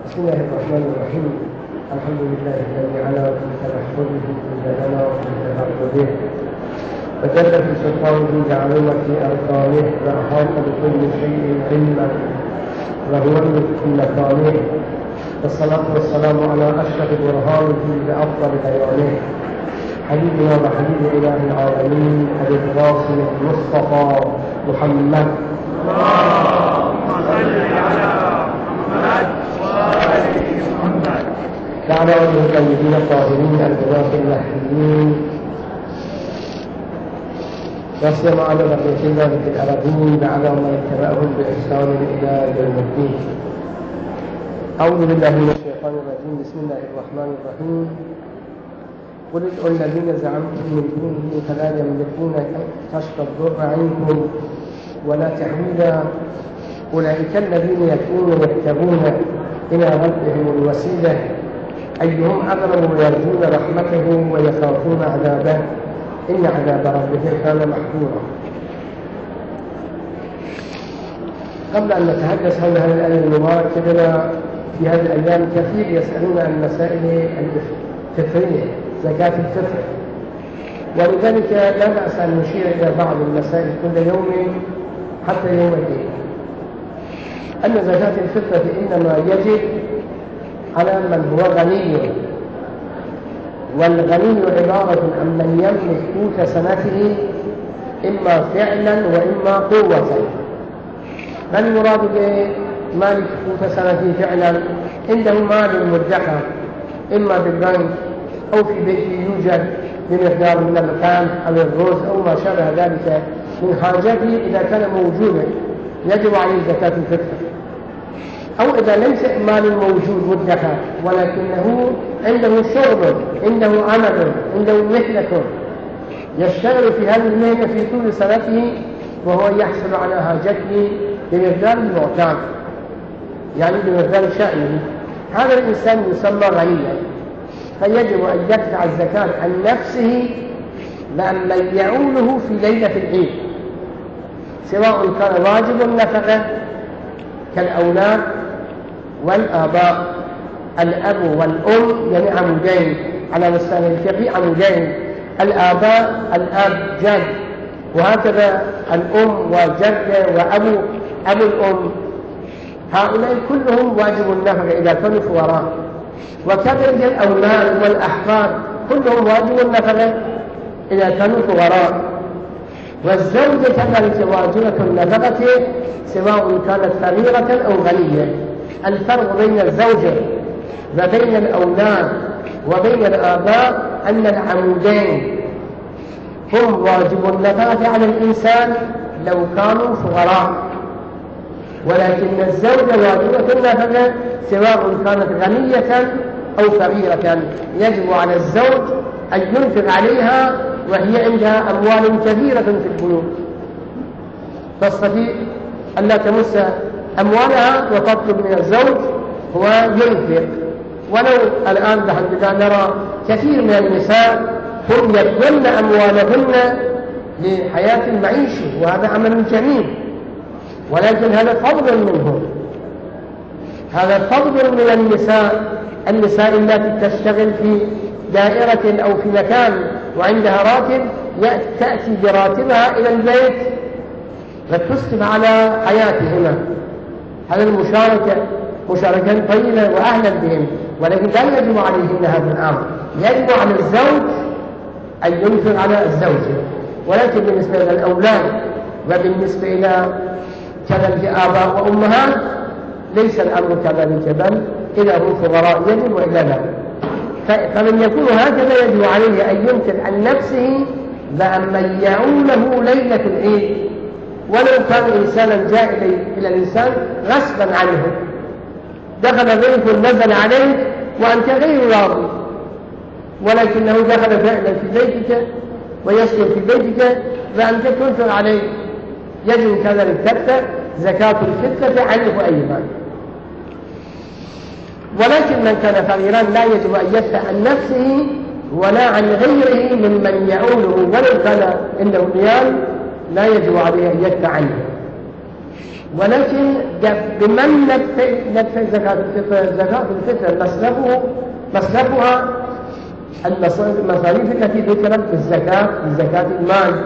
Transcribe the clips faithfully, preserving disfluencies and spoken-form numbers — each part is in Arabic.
بسم الله الرحمن الرحيم. الحمد لله الذي على في تنحله كل لنا وفي تفرده وجل في سلطانه بعظمة أركانه وأحاط بكل شيء علما وهو من كل مكانه، والصلاة والسلام على أشرف برهانه بأفضل بيانه حبيبنا وحبيب إله العالمين أبي القاسم المصطفى محمد. اللهم صل على محمد وآل محمد. وعلى آله الطيبين الطاهرين الهداة المهديين، وسلم على بقية الله في الأرضين وعلى من اتبعهم بإحسان إلى يوم الدين. أعوذ بالله من الشيطان الرجيم. بسم الله الرحمن الرحيم. قل ادعوا الذين زعمتم من دونه فلا يملكون كشف الضر عنكم ولا تحويلا، أولئك الذين يكونون يبتغون إلى ربهم الوسيلة أيهم أقرب ويرجون رحمته ويخافون عذابه إن عذاب ربهم كان محظورا. قبل أن نتحدث عن هذه الآية المباركة، لنا في هذه الأيام كثير يسألون عن مسائل الفطرية، زكاة الفطر، ولذلك لا بأس أن نشير إلى بعض المسائل كل يوم حتى يوم الدين. أن زكاة الفطر إنما يجب على من هو غني، والغني عبارة عن من يملك قوت سنته إما فعلا وإما قوة. ما المراد بمالك قوت سنته فعلا؟ عنده مال مدخر إما بالبنك أو في بيته يوجد بمقدار من المكان أو الرز أو ما شابه ذلك من حاجته، إذا كان موجودا يجب عليه زكاة الفطر. أو إذا ليس مال موجود مدخر ولكنه عنده شغل، عنده عمل، عنده مهنة يشتغل في هذه المهنة في طول سنته وهو يحصل على حاجته بمقدار المعتاد، يعني بمقدار شأنه، هذا الإنسان يسمى غنيا، فيجب أن يدفع الزكاة عن نفسه لمن يعوله في ليلة العيد، سواء كان واجب النفقة كالأولاد والآباء، الأب والأم يعني عمودين على مستوى الفقه، عمودين، الآباء الأب جد، وهكذا الأم وجد وأبو أبو الأم، هؤلاء كلهم واجب النفقة إذا كانوا فقراء، وكذلك الأولاد والأحفاد كلهم واجب النفقة إذا كانوا فقراء، والزوجة كذلك واجبة النفقة سواء كانت فقيرة أو غنية. الفرق بين الزوجة وبين الأولاد وبين الآباء أن العمودين هم واجب النفقة على الإنسان لو كانوا فقراء، ولكن الزوجة واجبة النفقة سواء كانت غنية أو فقيرة. يجب على الزوج أن ينفق عليها وهي عندها أموال كثيرة في البنوك، تستطيع أن لا تمس أموالها وتطلب من الزوج هو ينفق. ولو الآن بحمد نرى كثير من النساء هم يبذلن أموالهن لحياة المعيشة، وهذا عمل جميل، ولكن هذا فضل منهم، هذا فضل من النساء النساء التي تشتغل في دائرة أو في مكان وعندها راتب، تأتي براتبها إلى البيت وتسلم على حياتهما. هذا المشاركة مشاركة طيبة وأهلا بهم، ولكن لا يجب عليهن هذا الأمر، يجب على الزوج أن ينفق على الزوجة. ولكن بالنسبة للأولاد وبالنسبة إلى كذلك آباء وأمهات ليس الأمر كذلك، بل إذا هم فقراء يجب وإلا لا. فمن يكون هكذا يجب عليه أن ينفق عن نفسه وعن من يعوله ليلة العيد، ولو كان إنسانا جاء إلى الإنسان غصبا عنه، دخل ضيف نزل عليه وأنت غير راضي، ولكنه دخل فعلا في بيتك ويسكن في بيتك وأنت تنفق عليه، يجب كذلك تدفع زكاة الفطر عنه أيضا. ولكن من كان فقيرا لا يجب أن يدفع عن نفسه ولا عن غيره ممن يعوله، ولو كان عنده ريال لا يجب عليه أن يدفع عنه. ولكن بمن ندفع زكاة الفطر؟ زكاة الفطر مصرفه مصرفها المصاريف التي ذكرت في الزكاة في زكاة المال.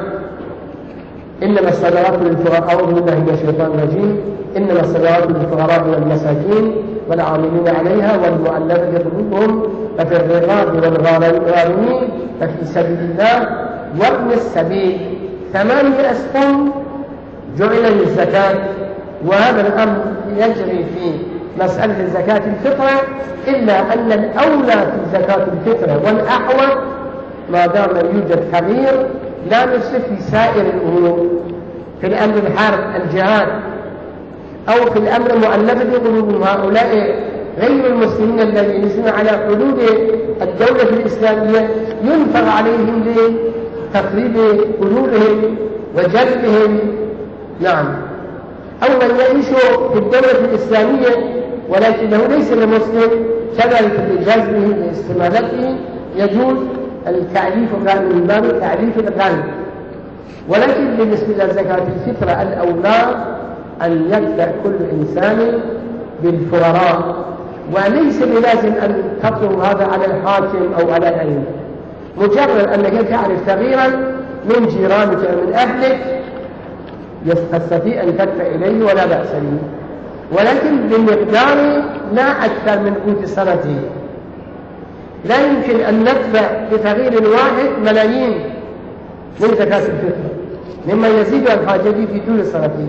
إنما الصدقات للفقراء، أعوذ بالله من الشيطان الرجيم، إنما الصدقات للفقراء والمساكين والعاملين عليها والمؤلفة قلوبهم ففي الرقاب والغارمين ففي سبيل الله وابن السبيل. ثمانية أسهم جعل للزكاة، وهذا الأمر يجري في مسألة زكاة الفطرة، إلا أن الأولى في زكاة الفطرة والأحوط ما دام يوجد كبير لا نصرف في سائر الأمور، في الأمر الحرب الجهاد، أو في الأمر مؤلفة قلوبهم، هؤلاء غير المسلمين الذين يجلسون على حدود الدولة الإسلامية ينفق عليهم لتقريب قلوبهم وجلبهم. نعم. أو من يعيش في الدولة الإسلامية ولكنه ليس المسلم كذلك لجذبه لاستمالته يجوز التعريف من باب تعريف الغني. ولكن بالنسبة لزكاة الفطرة الأولى أن يبدأ كل إنسان بالفقراء، وليس بلازم أن تطلب هذا على الحاكم أو على الأئمة. مجرد أنك تعرف صغيرا من جيرانك من أهلك يستطيع أن تدفع إليه ولا بأس به، ولكن بمقدار لا أكثر من قوت سنته. لا يمكن أن ندفع بفقير واحد ملايين من زكاة الفطر مما يزيد عن حاجته في طول سنته.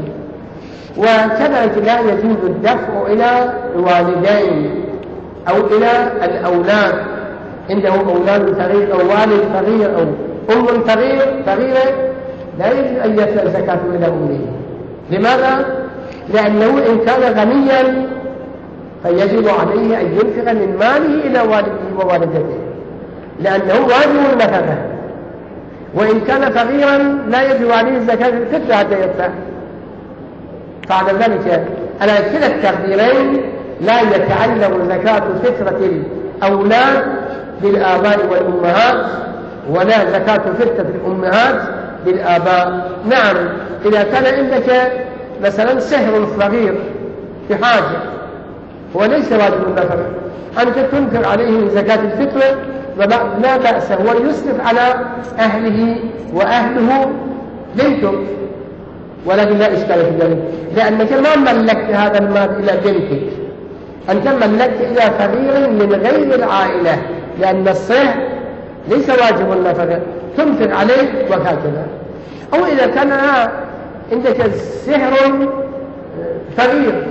وكذلك لا يجوز الدفع إلى الوالدين أو إلى الأولاد، عنده أولاد صغير أو والد صغير أو أم صغيرة لا يجب أن يدفع الزكاة إلى أمه. لماذا؟ لأنه إن كان غنيا فيجب عليه أن ينفق من ماله إلى والده ووالدته، لأنه واجب النفقة. وإن كان فقيرا لا يجب عليه الزكاة الفطر حتى يدفع. بعد ذلك على كلا التقديرين لا يتعلق زكاة فطرة الأولاد بالآباء والأمهات، ولا زكاة فطرة الأمهات بالآباء. نعم، إذا كان عندك مثلا سهر صغير في حاجة وليس واجب النفقة، أنت تنفق عليه من زكاة الفطر لا بأس، هو يسرف على أهله وأهله بيتك، ولكن لا إشكال في ذلك، لأنك ما ملكت هذا المال إلى بنتك، أنت ملكت إلى فقير من غير العائلة، لأن الصهر ليس واجب النفقة، تنفق عليه وهكذا. أو إذا كان عندك سهر فقير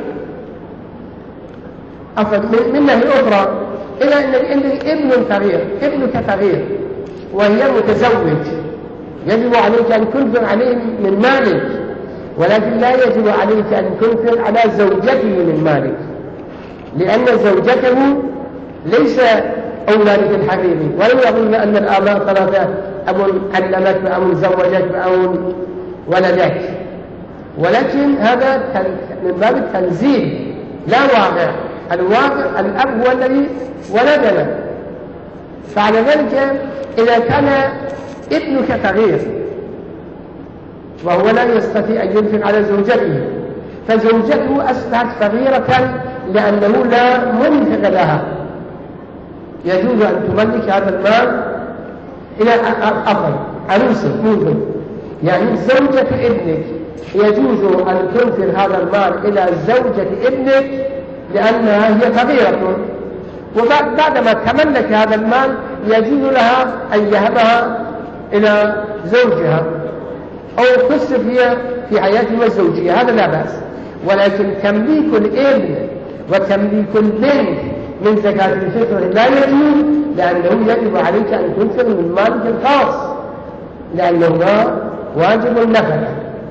من ناحية أخرى، إلى أنك عندك ابن فقير، ابنك فقير وهي متزوج، يجب عليك أن تنفق عليه من مالك، ولكن لا يجب عليك أن تنفق على زوجته من مالك، لأن زوجته ليس أولادك الحقيقي. ولو يقولون أن الآباء ثلاثة، أب علمك وأب زوجك وأب ولدك، ولكن هذا من باب التنزيل لا واقع. الواقع الأب هو الذي ولدنا. فعلى ذلك إذا كان ابنك صغير وهو لا يستطيع أن ينفق على زوجته، فزوجته أصبحت صغيرة لأنه لا منفق لها، يجوز أن تملك هذا المال إلى أخر عروسك منذ، يعني زوجة ابنك يجوز أن تنفق هذا المال إلى زوجة ابنك لأنها هي صغيرة، وبعدما تملك هذا المال يجوز لها أن يهبها إلى زوجها أو تصرف هي في حياتها الزوجية، هذا لا بأس. ولكن تمليك الابن وتمليك البنت من زكاة الفطر لا يجوز، لأنه يجب عليك أن تنفق من مالك الخاص، لأنه واجب النفقة.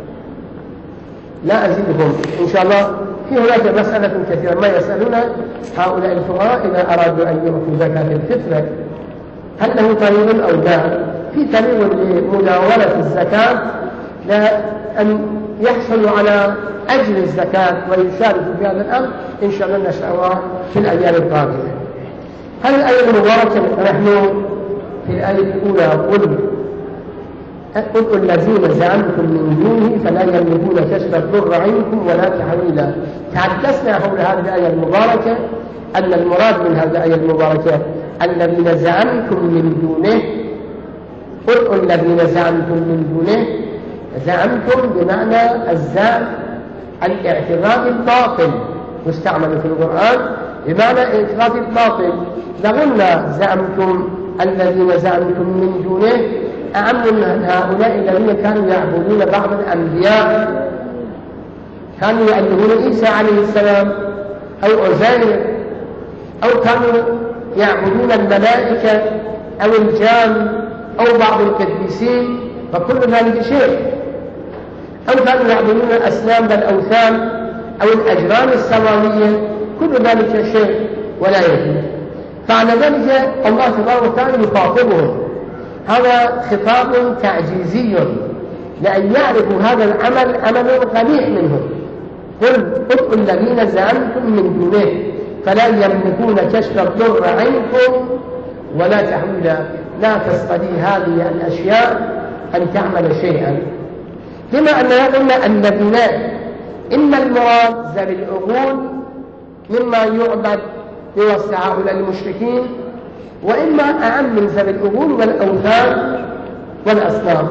لا أزيدكم إن شاء الله. في هناك مسألة كثيرة ما يسألون هؤلاء الفقراء إذا أرادوا أن يعطوا زكاة الفطر هل له طريق أو لا؟ في طريق لمداولة الزكاة، لا أن يحصلوا على أجل الزكاة ويشاركوا في هذا الأمر، إن شاء الله نشأ في الأيام القادمة. هل الآية المباركة نحن في الآية الأولى قل ادعوا الذين زعمتم من دونه فلا يملكون كشف الضر عنكم ولا تحويلا. تحدثنا حول هذه الآية المباركة أن المراد من هذه الآية المباركة الذين زعمتم من دونه. ادعوا الذين زعمتم من دونه، زعمتم بمعنى الزعم الاعتقاد الباطل، مستعمل في القرآن بمعنى اعتقاد الباطل. لقلنا زعمتم الذين زعمتم من دونه أعم من هؤلاء الذين كانوا يعبدون بعض الأنبياء، كانوا يعبدون عيسى عليه السلام أو عزير، أو كانوا يعبدون الملائكة أو الجان أو بعض القديسين، فكل ذلك شرك. أو كانوا يعبدون الأصنام والأوثان أو الأجرام السماوية، كل ذلك شرك ولا يجوز. فعلى ذلك الله تبارك وتعالى يخاطبهم، هذا خطاب تعجيزي لأن يعرفوا هذا العمل عمل قبيح منهم. قل ادعوا الذين زعمتم من دونه فلا يملكون كشف الضر عنكم ولا تحويلا. لا تستطيع هذه الأشياء أن تعمل شيئا. بما أننا قلنا الذين إما المراد ذوي العقول مما يعبد بواسطة هؤلاء المشركين، وإما أعم من ذوي العقول والأوثان والأصنام.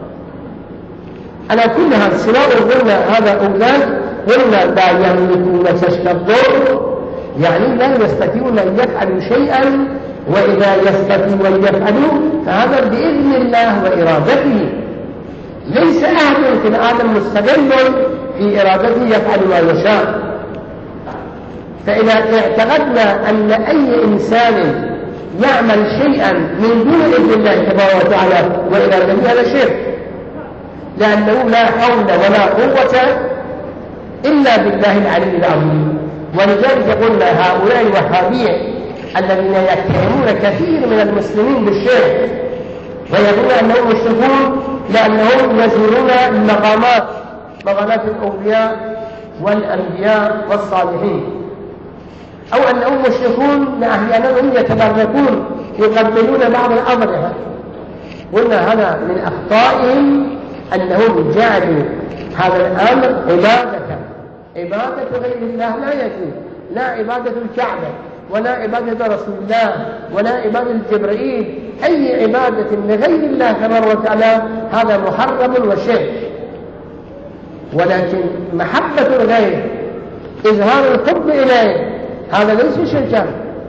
على كل هذا سواء قلنا هذا أو ذاك، قلنا لا يملكون كشف الضر يعني لا يستطيعون أن يفعلوا شيئا، وإذا يستطيعوا أن يفعلوا فهذا بإذن الله وإرادته. ليس أحد في العالم مستقل في إرادته يفعل ما يشاء. فإذا اعتقدنا أن أي إنسان يعمل شيئا من دون إذن الله تبارك وتعالى وإرادته هذا شرك، لأنه لا حول ولا قوة إلا بالله العلي العظيم. ولذلك قلنا هؤلاء الوهابية الذين يتهمون كثير من المسلمين بالشرك ويقولون أنهم مشركون لأنهم يزورون المقامات، مقامات الأولياء والأنبياء والصالحين، أو أنهم مشركون لأحيانهم يتبركون يقبلون بعض الأضرحة. قلنا هذا من أخطائهم أنهم جعلوا هذا الأمر عبادة، عبادة غير الله لا يجوز، لا عبادة الكعبة ولا عبادة رسول الله ولا عبادة جبريل، أي عبادة لغير الله تبارك وتعالى هذا محرم وشرك. ولكن محبة الغير إظهار الحب إليه هذا ليس شركا.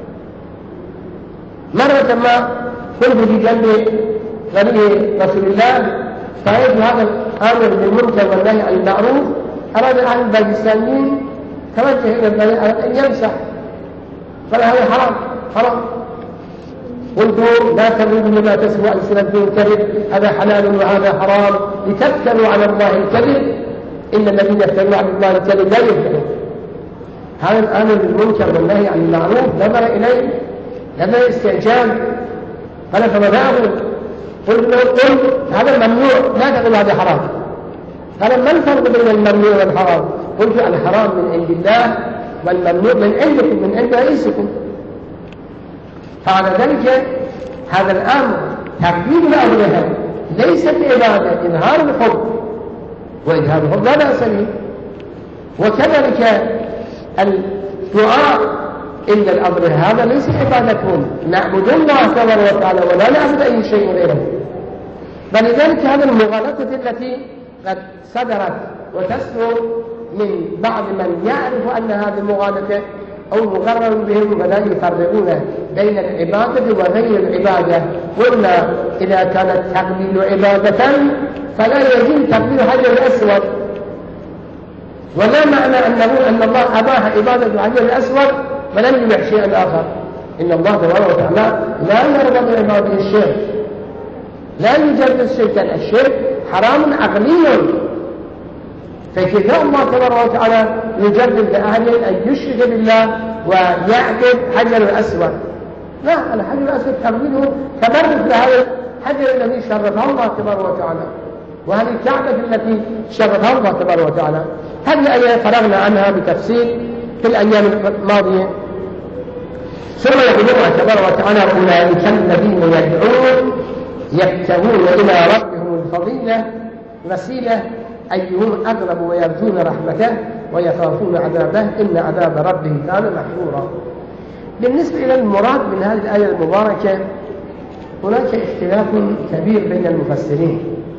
مرة ما كنت في جنب غني رسول الله، فرأيت هذا الأمر بالمنكر والنهي عن المعروف، أراد أهل الباكستانيين توجه إلى البلد أن يمسح، قال هذا حرام حرام. قلت لا تقولوا لما تسوى ألسنتكم الكذب، هذا حلال وهذا حرام لتفتروا على الله الكذب، إن الذين يفترون على الله الكذب لا يفلحون. هذا الأمر بالمنكر والنهي عن المعروف نظر إليه نظر استعجال، قال فماذا أقول؟ قلت له قل هذا ممنوع لا تقول هذا حرام. قال ما الفرق بين الممنوع والحرام؟ قلت الحرام من عند الله والممنوع من عندكم، من عند رئيسكم. فعلى ذلك هذا الأمر تقديم الأولياء ليست عبادة، إظهار الحب، وإظهار الحب لا بأس به. وكذلك الدعاء إلا الأمر هذا ليس عبادتهم، نعبد الله تبارك وتعالى ولا نعبد أي شيء غيره. فلذلك هذه المغالطة التي قد صدرت وتصدر من بعض من يعرف أن هذه المغالطة أو مقرر بهم ولا يفرقون بين العبادة وغير العبادة. قلنا إذا كان التقبيل عبادة فلا يجوز تقبيل حجر الأسود، ولا معنى أنه أن الله أباح عبادة حجر الأسود ولم يبح شيئا آخر. إن الله تبارك وتعالى لا يرضى بعباده الشرك، لا يجرد الشرك، الشرك حرام عقلي، فكيف الله تبارك وتعالى يجرد لأهله أن يشرك بالله ويعبد حجر الأسود؟ لا، الحجر الأسود تقبيله تبرك لهذا الحجر الذي شرفه الله تبارك وتعالى، وهذه الكعبة التي شرفها الله تبارك وتعالى. هذه آية فرغنا عنها بتفصيل في الأيام الماضية. ثم يقول الله تبارك وتعالى أولئك الذين يدعون يبتغون إلى ربهم الفضيلة وسيلة أيهم أقرب ويرجون رحمته ويخافون عذابه إن عذاب ربه كان محظورا. بالنسبة إلى المراد من هذه الآية المباركة هناك اختلاف كبير بين المفسرين،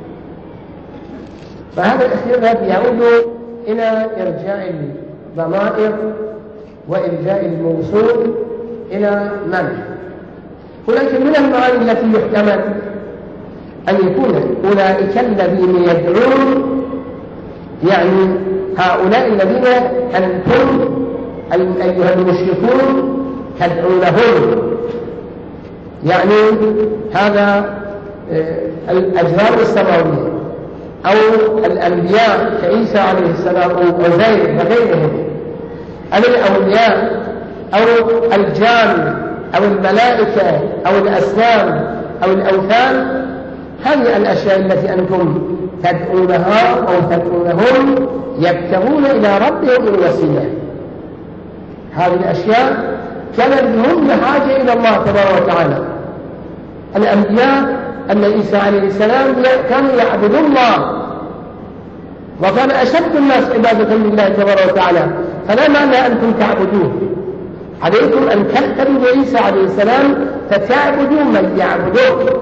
فهذا الاختلاف يعود إلى إرجاء الضمائر وإرجاء الموصول إلى من. هناك من المعاني التي يحتمل أن يكون أولئك الذين يدعون، يعني هؤلاء الذين أنتم أيها المشركون تدعونهم، يعني هذا الأجرام السماوية أو الأنبياء كعيسى عليه السلام أو عزير وغيرهم، أو الأولياء أو الجان أو الملائكة أو الأصنام أو الأوثان. هذه الأشياء التي أنتم تدعونها أو تدعونهم يبتغون إلى ربهم الوسيلة. هذه الأشياء كان بهم حاجة إلى الله تبارك وتعالى. الأنبياء أن عيسى عليه السلام كانوا يعبدون الله، وكان أشد الناس عبادة لله تبارك وتعالى، فلا معنى أنتم تعبدوه، عليكم أن تقتدوا بعيسى عليه السلام فتعبدوا من يعبدوه.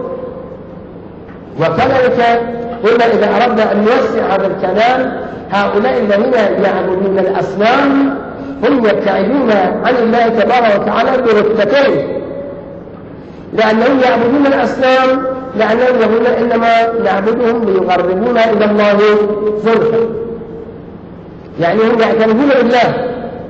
وكذلك قلنا إذا أردنا أن نوسع هذا الكلام، هؤلاء الذين يعبدون الأصنام هم يبتعدون عن الله تبارك وتعالى برتبتين، لأنهم يعبدون الأصنام لأنهم يقولون إنما نعبدهم ليقربونا إلى الله زلفى، يعني هم يعترفون بالله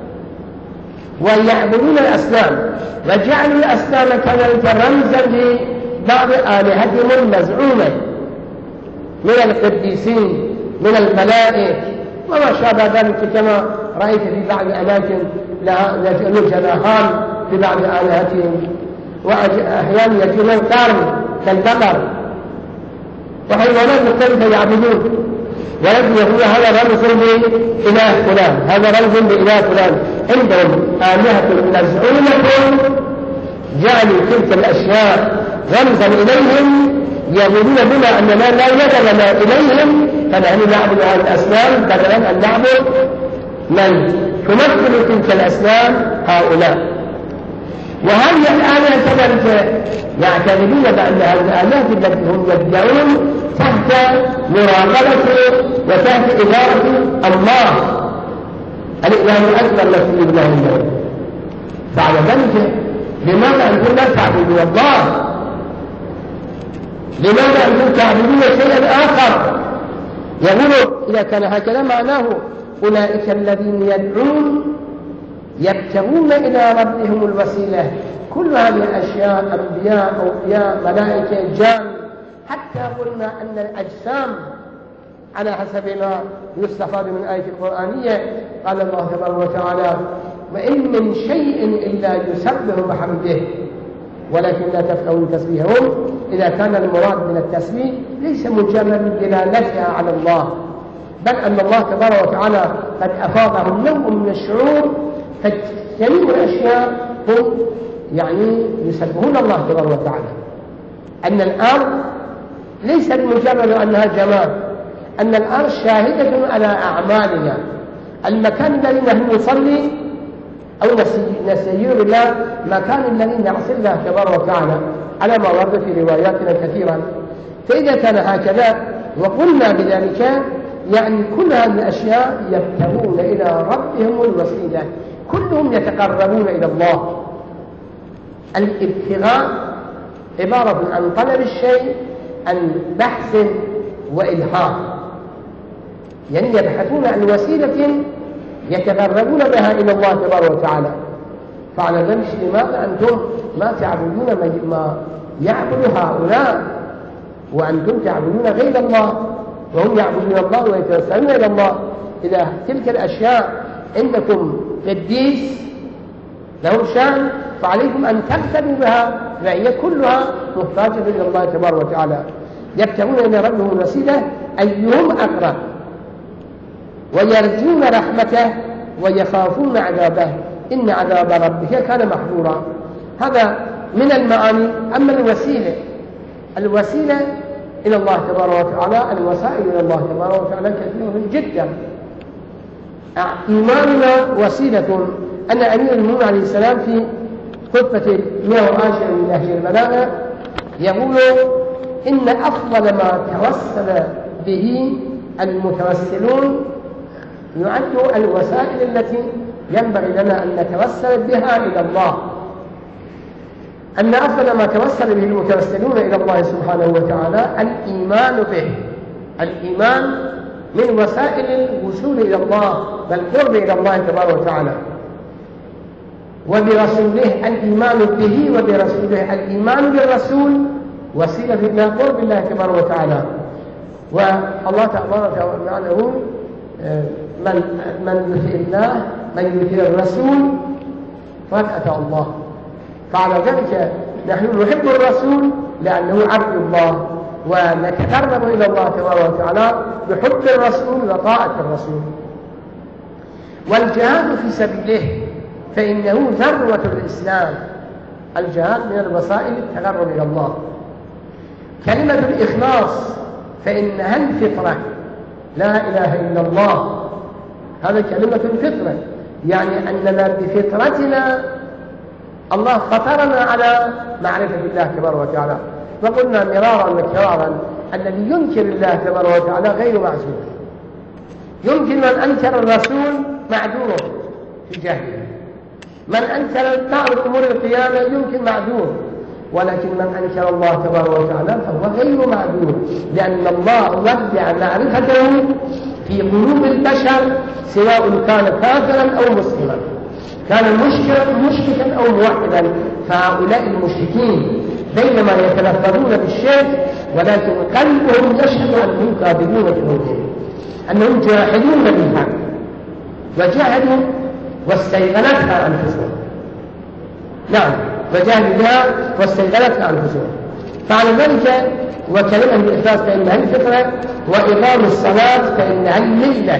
ويعبدون الأصنام، وجعلوا الأصنام كذلك رمزا لبعض آلهتهم المزعومة من القديسين من الملائكة وما شابه ذلك، كما رأيت في بعض الأماكن يجعلون جناحان في بعض آلهتهم، وأحيانا يجعلون قرن كالبقر وحيوانات مختلفة يعبدون، ولكن يقول هذا رمز لإله فلان، هذا رمز لإله فلان. عندهم آلهة مزعومة جعلوا تلك الأشياء رمزا إليهم، يقولون بما أننا لا يد لنا إليهم، فنحن نعبد هذه الأصنام بدلا أن نعبد من تمثل تلك الأصنام هؤلاء. وهذه الآلهة كذلك يعتقدون بأن هذه الآلهة التي هم يدعون تحت مراقبة وتحت إدارة الله الإله الأكبر الذي يبناه الله. بعد ذلك لماذا أنتم لا تعبدون الله؟ لماذا أنتم تعبدون شيئا آخر؟ يقولوا إذا كان هكذا معناه أولئك الذين يدعون يبتغون إلى ربهم الوسيلة. كل هذه الأشياء أنبياء أولياء ملائكة جان، حتى قلنا أن الأجسام على حسب ما يستفاد من الآية القرآنية قال الله تبارك وتعالى وإن من شيء إلا يسبح بحمده ولكن لا تفقهون تسبيحهم. إذا كان المراد من التسبيح ليس مجرد دلالتها على الله، بل أن الله تبارك وتعالى قد أفاضهم نوع من الشعور، فجميع الأشياء هم يعني يسبحون الله تبارك وتعالى. أن الأرض ليس مجرد أنها جمال، أن الأرض شاهدة على أعمالنا. المكان الذي نحن نصلي أو نسير الله مكان الذي نعصي الله تبارك وتعالى على ما ورد في رواياتنا كثيرا. فإذا كان هكذا وقلنا بذلك يعني كل هذه الأشياء يبتغون إلى ربهم الوسيلة، كلهم يتقربون إلى الله. الابتغاء عبارة عن طلب الشيء عن بحث وإلحاق، يعني يبحثون عن وسيلة يتقربون بها إلى الله تبارك وتعالى. فعلى ذلك لماذا أنتم ما تعبدون ما يعبد هؤلاء وأنتم تعبدون غير الله وهم يعبدون الله ويتوسلون إلى الله؟ إذا تلك الأشياء عندكم قديس له شأن فعليكم أن تقتدوا بها، فهي كلها محتاجة إلى الله تبارك وتعالى. يبتغون إلى ربهم الوسيلة أيهم أقرب، ويرجون رحمته ويخافون عذابه إن عذاب ربك كان محظورا. هذا من المعاني. أما الوسيلة، الوسيلة إلى الله تبارك وتعالى، الوسائل إلى الله تبارك وتعالى كثيرة جدا. إيماننا وسيلة. أن أمير المؤمنين عليه السلام في خطبة مئة وعشرة من نهج البلاغة يقول إن أفضل ما توسل به المتوسلون يعد الوسائل التي ينبغي لنا أن نتوسل بها إلى الله. أن أفضل ما توسل به المتوسلون إلى الله سبحانه وتعالى الإيمان به. الإيمان من وسائل الوصول إلى الله والقرب إلى الله تبارك وتعالى. وبرسوله الإيمان به وبرسوله، الإيمان بالرسول وسيلة إلى قرب الله تبارك وتعالى. والله تبارك وتعالى يقول من من يطيع الله من يطيع الرسول فقد أتى الله. فعلى ذلك نحن نحب الرسول لأنه عبد الله، ونتقرب إلى الله تبارك وتعالى بحب الرسول وطاعة الرسول. والجهاد في سبيله فإنه ذروة الإسلام. الجهاد من الوسائل التقرب إلى الله. كلمة الإخلاص فإنها الفطرة، لا إله إلا الله، هذا كلمة الفطرة، يعني أننا بفطرتنا الله فطرنا على معرفة الله تبارك وتعالى. وقلنا مرارا وتكرارا الذي ينكر الله تبارك وتعالى غير معذور. يمكن من أنكر الرسول معذور في جهله، من أنكر بعض أمور القيامة يمكن معذور، ولكن من أنكر الله تبارك وتعالى فهو غير معذور، لأن الله ودع معرفته في قلوب البشر سواء كان كافرا أو مسلما، كان مشركا أو موحدا. فهؤلاء المشركين بينما يتلفظون بالشرك ولكن قلبهم يشهد أنهم كاذبون في موتهم، أنهم جاحدون بالحق وجاهدوا واستيقنتها أنفسهم. نعم، وجاهدوا بها واستيقنتها أنفسهم. فعلى ذلك وكلمة الإخلاص فإنها الفطرة، وإقام الصلاة فإنها الملة.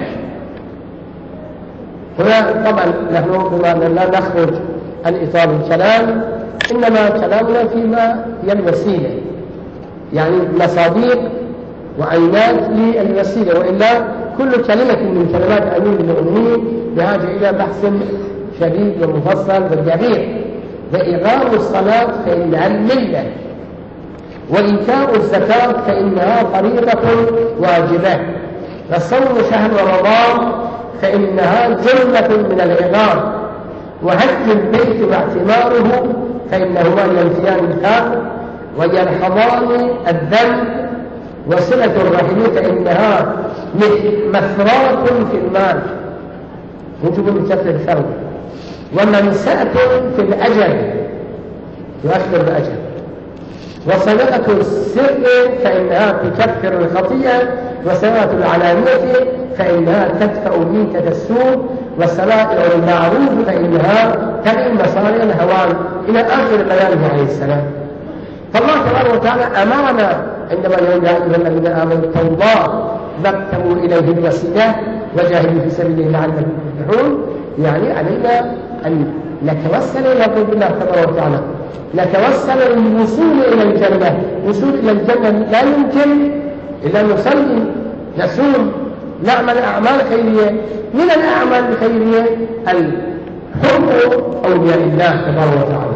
هنا طبعا نحن بما لا نخرج عن إطار الكلام، إنما كلامنا فيما هي الوسيلة، يعني مصادر وعينات للوسيلة، وإلا كل كلمة من كلمات أمير المؤمنين بحاجة إلى بحث شديد ومفصل ودقيق. وإقام الصلاة فإنها الملة، وإيتاء الزكاة فإنها فريضة واجبة، وصوم شهر رمضان فإنها جنة من العقاب، وحج البيت واعتماره فإنهما ينفيان الكافر ويرحضان الذنب، وصلة الرحم فإنها مثرات في المال وجب بكسر الثوب، ومنسأة في الأجل يؤخر الأجل، وصدقة السر فإنها تكفر الخطيئة، وصدقة العلانية فإنها تدفع ميتة السوء، والصلاة المعروف فإنها تقي مصاري الهوان، إلى آخر بيانه عليه السلام. فالله تبارك وتعالى أمرنا عندما يقول يا أيها الذين آمنوا اتقوا الله وابتغوا إليه الوسيلة وجاهدوا في سبيله لعلكم تفلحون. يعني علينا أن نتوسل إلى قرب الله تبارك وتعالى، نتوسل للوصول إلى الجنة. وصول إلى الجنة لا يمكن إلا نصلي، نصوم، نعمل أعمال خيرية. من الأعمال الخيرية الحب أولياء الله تبارك وتعالى،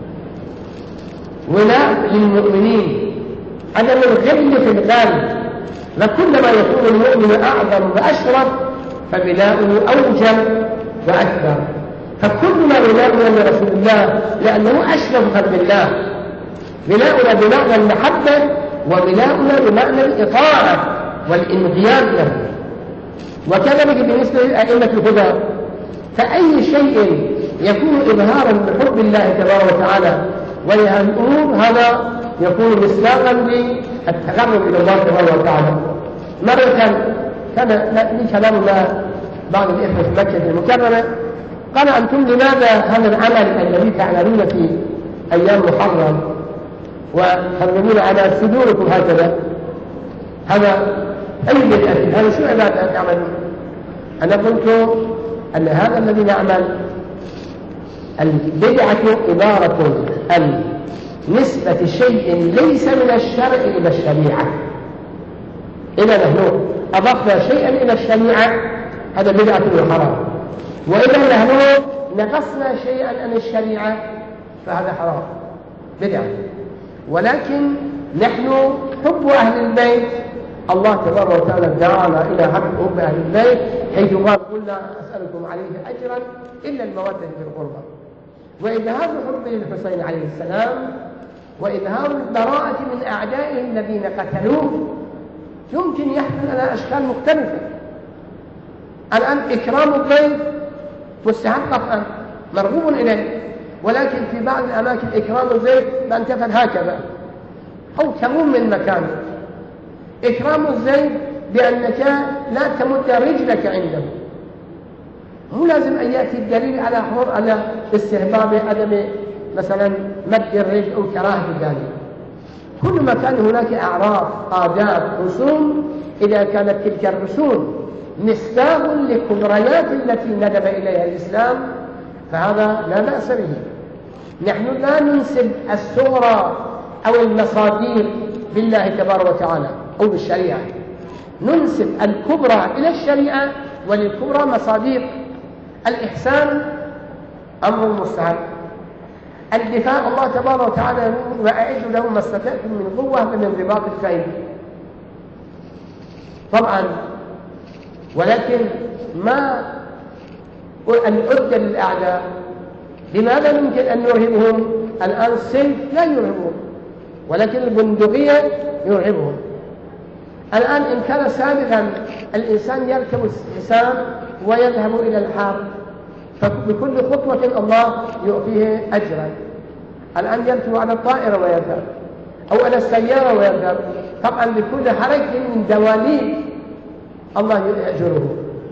ولاء للمؤمنين، عدم الغل في القلب. وكلما يكون المؤمن أعظم وأشرف فبلاؤه أوجب وأكبر. فكلنا ولاؤنا لرسول الله لأنه أشرف خلق الله. ولاؤنا بمعنى المحبة، وولاؤنا بمعنى الإطاعة والانقياد له. وكذلك بالنسبة لأئمة الهدى، فأي شيء يكون إظهارا لحب الله تبارك وتعالى ولها الأمور هذا يكون مصداقا للتقرب إلى الله تبارك وتعالى. مرة كان لي كلام مع بعض الإخوة في مكة المكرمة، قال أنتم لماذا هذا العمل الذي تعملون في أيام محرم وتضربون على صدوركم هكذا، هذا أي بدعة، هذا شو عبادة تعملون؟ أنا قلت أن هذا الذي نعمل البدعة عبارة عن نسبة شيء ليس من الشرع إلى الشريعة. إذا نحن أضفنا شيئا إلى الشريعة هذا بدعة وحرام، وإذا نحن نقصنا شيئا عن الشريعة فهذا حرام بدعة. ولكن نحن حب أهل البيت، الله تبارك وتعالى دعانا إلى حب أهل البيت حيث قال قلنا أسألكم عليه أجرا إلا المودة في القربى، وإظهار حب للحسين عليه السلام وإظهار البراءة من أعدائه الذين قتلوه يمكن يحمل على أشكال مختلفة. الآن إكرام الضيف مستحب طبعا مرغوب إليه، ولكن في بعض الأماكن إكرام الضيف بأن تفعل هكذا أو تقوم من مكانه. إكرام الضيف بأنك لا تمد رجلك عنده، مو لازم أن يأتي الدليل على حر على استحباب عدم مثلا مد الرجل أو كراهة ذلك. كل ما كان هناك أعراف آداب رسوم، إذا كانت تلك الرسوم مصداق لكبريات التي ندب إليها الإسلام فهذا لا بأس به. نحن لا ننسب الصغرى أو المصادر بالله تبارك وتعالى أو بالشريعة، ننسب الكبرى إلى الشريعة وللكبرى مصادر. الإحسان أمر مستحب، الدفاع الله تبارك وتعالى وأعدوا لهم ما استطعتم من قوة من رباط الخيل طبعا، ولكن ما أن أدى للأعداء لماذا يمكن أن نرهبهم؟ الآن السيف لا يرهبهم، ولكن البندقية يرهبهم. الآن إن كان سابقا الإنسان يركب الحصان ويذهب إلى الحرب فبكل خطوة الله يعطيه أجرا. الآن يركب على الطائرة ويذهب أو على السيارة ويذهب، طبعا بكل حركة من دواليب الله يأجره.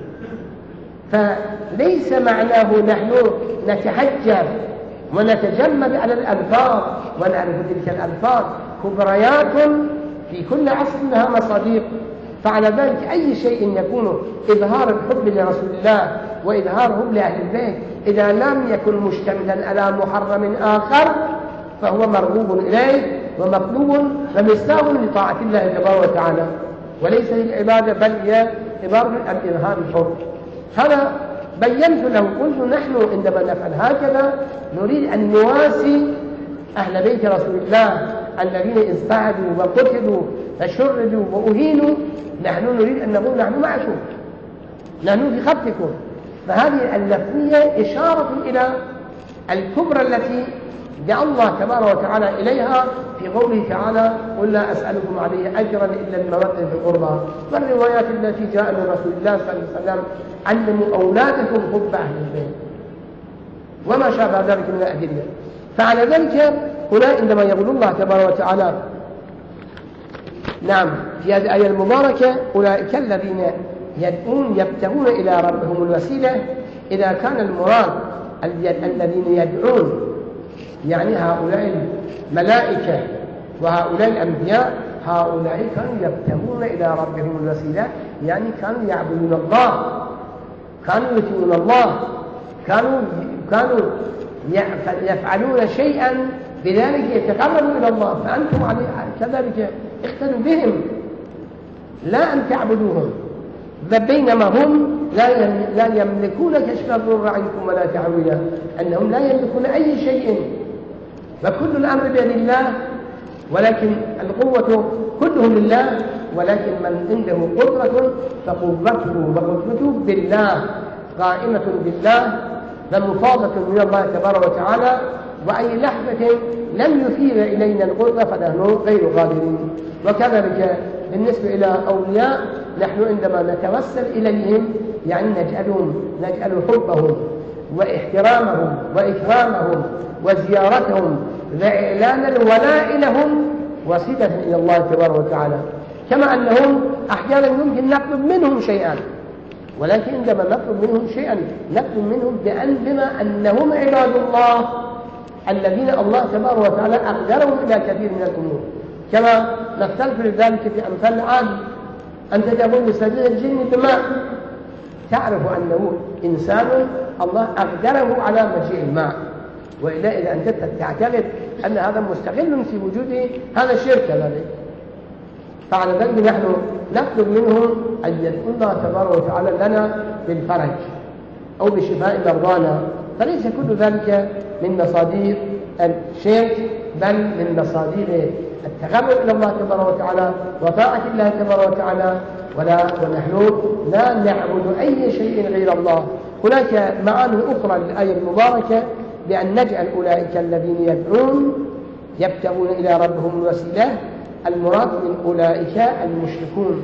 فليس معناه نحن نتحجر ونتجمد على الألفاظ ونعرف تلك الألفاظ كبريات في كل عصر لها مصادر. فعلى ذلك أي شيء يكون إظهار الحب لرسول الله وإظهار حب لأهل البيت إذا لم يكن مشتملا على محرم آخر فهو مرغوب إليه ومطلوب ومستاغ لطاعة الله تبارك وتعالى، وليس للعبادة بل هي عبارة عن إظهار الحب. هذا بينت له، قلت نحن عندما نفعل هكذا نريد أن نواسي أهل بيت رسول الله الذين استعدوا وقتلوا فشردوا وأهينوا. نحن نريد أن نقول نحن معكم، نحن في خطكم. فهذه اللفظية إشارة إلى الكبرى التي دعا الله تبارك وتعالى إليها في قوله تعالى قل لا أسألكم عليه أجرا إلا المودة في القربى. والروايات التي جاء من رسول الله صلى الله عليه وسلم علموا أولادكم حب أهل البيت وما شابه ذلك من الأدلة. فعلى ذلك هنا عندما يقول الله تبارك وتعالى نعم في هذه الآية المباركة أولئك الذين يدعون يبتغون إلى ربهم الوسيلة، إذا كان المراد الذين يدعون يعني هؤلاء الملائكة وهؤلاء الأنبياء، هؤلاء كانوا يبتغون إلى ربهم الوسيلة، يعني كانوا يعبدون الله، كانوا يطيعون الله، كانوا كانوا يفعلون شيئا بذلك يتقربوا إلى الله. فأنتم كذلك اقتدوا بهم لا أن تعبدوهم، بينما هم لا يملكون كشف الضر عنكم ولا تحويلا، أنهم لا يملكون أي شيء فكل الأمر بيد الله، ولكن القوة كلهم لله، ولكن من عنده قدرة فقوته وقدرته بالله قائمة بالله فمفاضة من الله تبارك وتعالى. وأي لحظة لم يثير إلينا القدرة فنحن غير قادرين. وكذلك بالنسبة إلى أولياء نحن عندما نتوسل إليهم يعني نجعلهم نجعل حبهم واحترامهم وإكرامهم وزيارتهم وإعلان الولاء لهم وسيلة إلى الله تبارك وتعالى. كما أنهم أحيانا يمكن نطلب منهم شيئا، ولكن عندما نطلب منهم شيئا نطلب منهم بأن بما أنهم عباد الله الذين الله تبارك وتعالى أقدرهم إلى كثير من الأمور، كما نختلف لذلك في أمثال العادي. أنت تقول لسبيل الجن بماء، تعرف أنه إنسان الله أقدره على مجيء الماء، وإلا إذا أنت تعتقد أن هذا مستقل في وجود هذا الشرك كذلك. فعلى ذلك نحن نطلب منهم أن يدعو الله تبارك وتعالى لنا بالفرج أو بشفاء مرضانا، فليس كل ذلك من مصادر الشرك، بل من مصادر التقرب إلى الله تبارك وتعالى وطاعة الله تبارك وتعالى. ولا ونحن لا نعبد أي شيء غير الله. هناك معاني أخرى للآية المباركة بأن نجعل أولئك الذين يدعون يبتغون إلى ربهم الوسيلة، المراد من أولئك المشركون،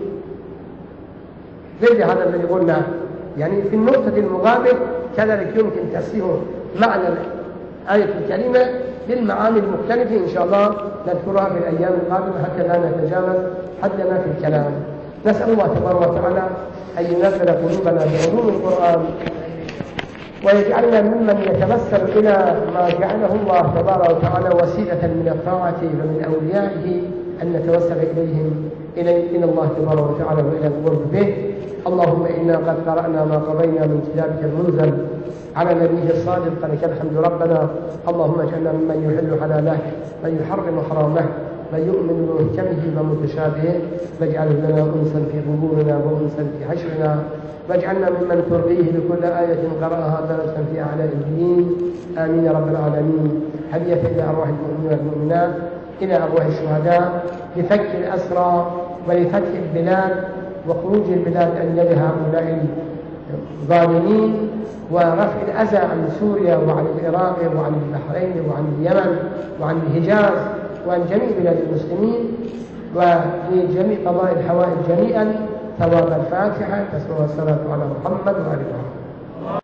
غير هذا الذي قلنا. يعني في النقطة المقابل كذلك يمكن تفسير معنى الآية الكريمة بالمعاني المختلفة إن شاء الله نذكرها في الأيام القادمة حتى لا نتجاوز حدنا في الكلام. نسأل الله تبارك وتعالى أن ينزل قلوبنا بعلوم القرآن ويجعلنا ممن يتوسل إلى ما جعله الله تبارك وتعالى وسيلة من الطاعة ومن أوليائه أن نتوسل إليهم إلى إلى الله تبارك وتعالى وإلى القرب به. اللهم إنا قد قرأنا ما قضينا من كتابك المنزل على نبيه الصادق فلك الحمد ربنا. اللهم اجعلنا ممن يحل حلاله ويحرم حرامه ويؤمن بمحكمه ومتشابهه، واجعله لنا أنسا في قبورنا وأنسا في حشرنا، واجعلنا ممن ترضيه بكل آية قرأها درسا في أعلى الدين. آمين يا رب العالمين. هدية إلى أرواح المؤمنين والمؤمنات، إلى أرواح الشهداء، لفك الأسرى ولفتح البلاد وخروج البلاد عن يد هؤلاء الظالمين، ورفع الأذى عن سوريا وعن العراق وعن البحرين وعن اليمن وعن الحجاز وعن جميع بلاد المسلمين، وفي جميع قضاء الحوائج جميعا. ثواب الفاتحة. والصلاة على محمد وعلى آله.